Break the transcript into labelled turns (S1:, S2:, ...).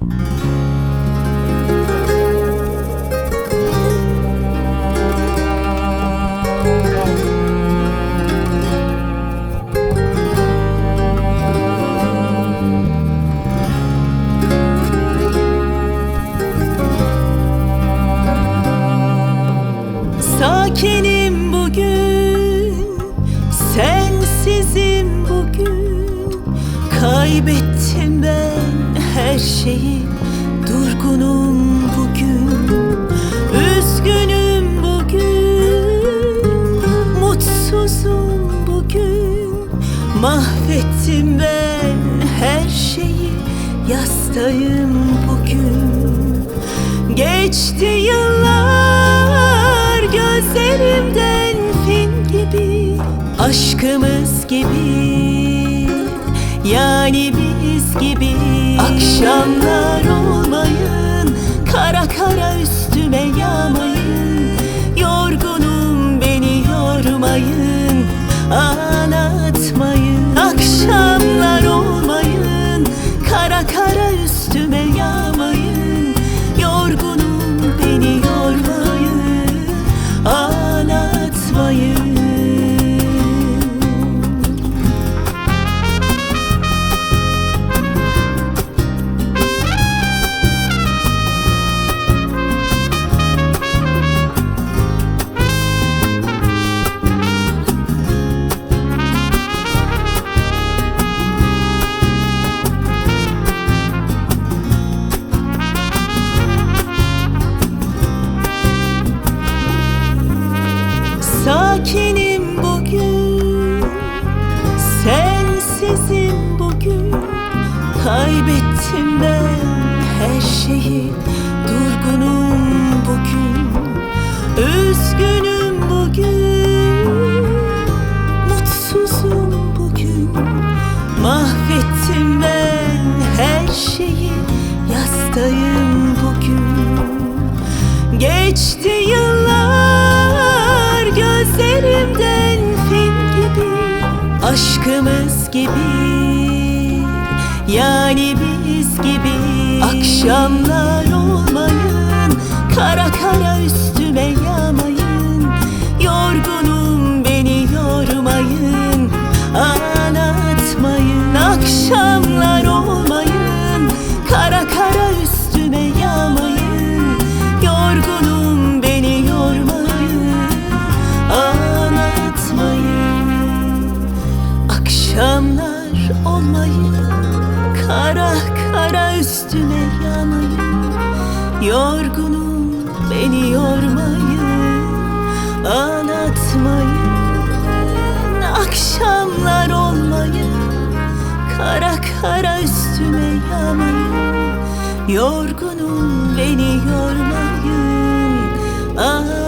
S1: Sakinim bugün, sensizim bugün. Kaybettim ben her şeyi, durgunum bugün. Üzgünüm bugün, mutsuzum bugün. Mahvettim ben her şeyi, yastayım bugün. Geçti yıllar gözlerimden film gibi, aşkımız gibi, yani biz gibi. Akşamlar olmayın, kara kara üstüme yağmayın. Yorgunum, beni yormayın, ağlatmayın. Akşamlar olmayın, kara kara üstüme yağmayın. Yorgunum, beni yormayın, ağlatmayın. Sakinim bugün, sensizim bugün. Kaybettim ben her şeyi, durgunum bugün. Üzgünüm bugün, mutsuzum bugün. Mahvettim ben her şeyi, yastayım bugün. Geçti yıllar gözlerimden film gibi, aşkımız gibi, yani biz gibi. Akşamlar olmayın, kara kara üstüme yağmayın. Yorgunum, beni yormayın, ağlatmayın. Akşamlar olmayın, kara kara üstüme yağmayın. Yorgunum, beni yormayın, ağlatmayın. Akşamlar olmayın, kara kara üstüme yağmayın. Yorgunum, beni yormayın, ağlatmayın. Akşamlar olmayın, kara kara üstüme yağmayın. Yorgunum, beni yormayın, ağlatmayın.